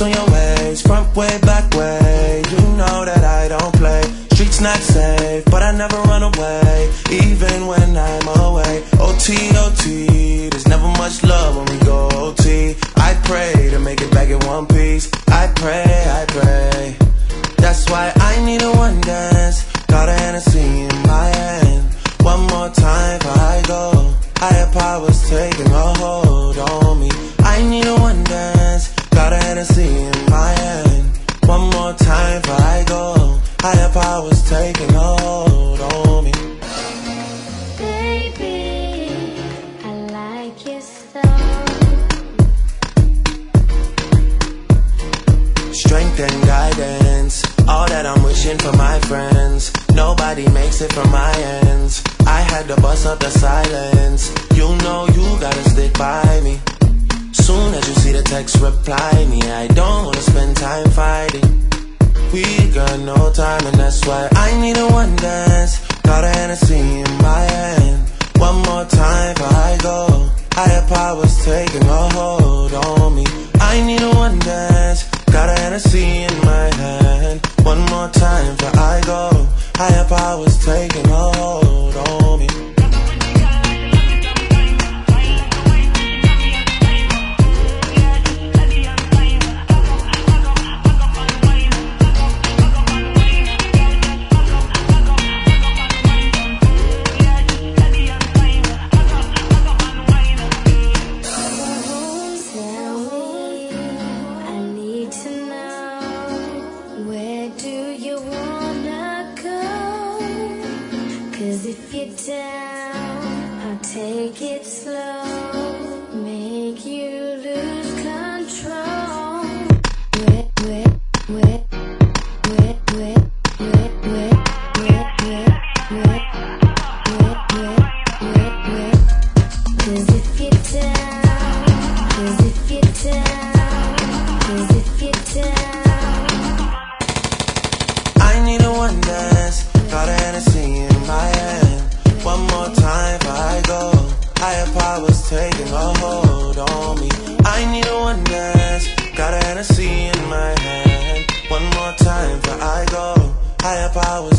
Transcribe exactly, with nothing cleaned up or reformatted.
on your ways, front way, back way. You know that I don't play. Streets not safe, but I never run away, even when I'm away. O T, O T, there's never much love when we go O T. I pray to make it back in one piece. I pray, I pray. That's why I need a one dance. Got a Hennessy in my hand. One more time before I go. Higher powers taking a hold on me. I need a one dance. Got a Hennessy in my hand. One more time before I go. Higher powers taking a hold on me. Baby, I like your so. Strength and guidance, all that I'm wishing for my friends. Nobody makes it from my ends. I had to bust up the silence. You know you gotta stick by me. Soon as you see the text, reply me. I don't wanna spend time fighting. We got no time, and that's why I need a one dance. Got a Hennessy in my hand. One more time before I go. Higher powers taking a hold on me. I need a one dance. Got a Hennessy in my hand. One more time before I go. Higher powers taking a hold on me. If you're down, I'll take it slow, make you lose control. Wet, wet, wet, wet, wet, wet, wet, wet, wet, wet, wet, wet, wet. 'Cause if you're down, 'cause if you're down, 'cause if you're down. I need a one dance. Got a Hennessy in my hand. One more time before I go. Higher powers taking a hold on me. I need a one dance. Got a Hennessy in my hand. One more time before I go. Higher powers